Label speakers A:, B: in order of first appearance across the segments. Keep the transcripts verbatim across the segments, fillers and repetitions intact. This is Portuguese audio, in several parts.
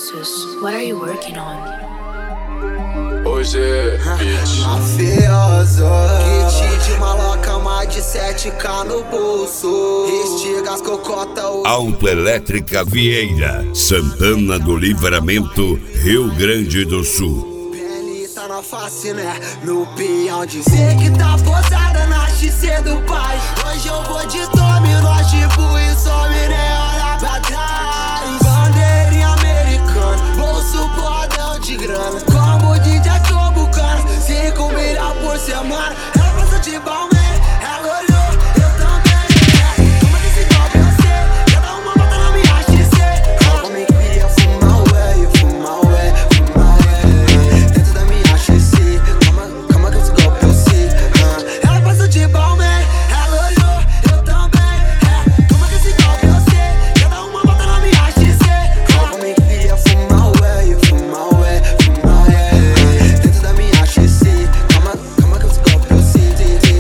A: Passos, what are you working on?
B: Hoje é bitch.
C: Mafioso, kit de maloca, mais de sete K no bolso. Estiga as cocota.
D: Autoelétrica Vieira, Santana do Livramento, Rio Grande do Sul.
C: Pele tá na face, né? No peão dizer que tá posada na X C do pai. Hoje eu vou de tome, nós tipo e some, né? Olha pra trás. Bandeirinha americana, bolso bordão de grana. Como o D J Tobucano, cinco milhões por semana. Ela passa de Balmain, ela olhou, eu também. É, toma desse golpe, eu sei. Cada uma bota na minha X C. Homem queria fumar ué, fumar ué, fumar ué. Dentro da minha X C, calma, calma que esse golpe eu sei. Ela passa de Balmain, ela olhou, eu também. É, toma desse golpe, eu sei. Cada uma bota na minha X C. Homem queria fumar ué, fumar ué, fumar ué. Dentro da minha X C, calma, calma que esse golpe eu sei.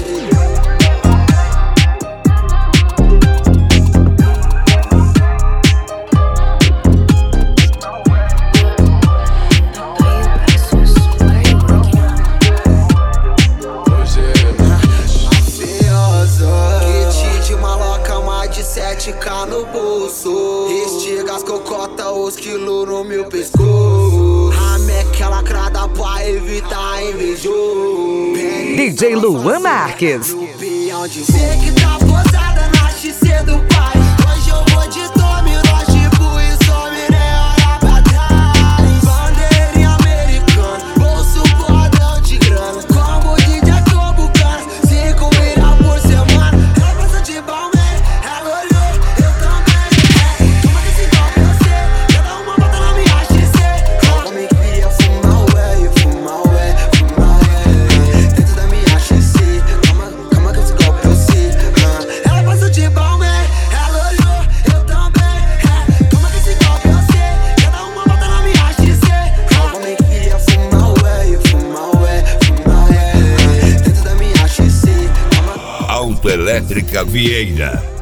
A: Passos, what are you working on?
B: Hoje é
C: Mafioso, kit de maloca, mais de sete K no bolso. Estiga as cocota, os quilos no meu pescoço. Rameca lacrada pra evitar invejoso.
E: D J Luan Marques.
C: No peão dizer que tá posada na X C do pai. Hoje eu vou de tome, nós tipo e some, né? Olha pra trás. Bandeirinha americana, bolso bordão de grana. Como o D J Tobucano, cinco milhões por semana. Ela passa de Balmain, ela olhou, eu também. É, toma desse golpe, eu sei. Cada uma bota na minha X C. Homem queria fumar ué, fumar ué, fumar ué. Dentro da minha X C, calma, calma que esse golpe eu sei. Ela passa de Balmain, ela olhou, eu também. É, toma desse golpe, eu sei. Cada uma bota na minha X C. Homem queria fumar ué, fumar ué, fumar ué. Dentro da minha X C, calma.
D: Autoelétrica Vieira,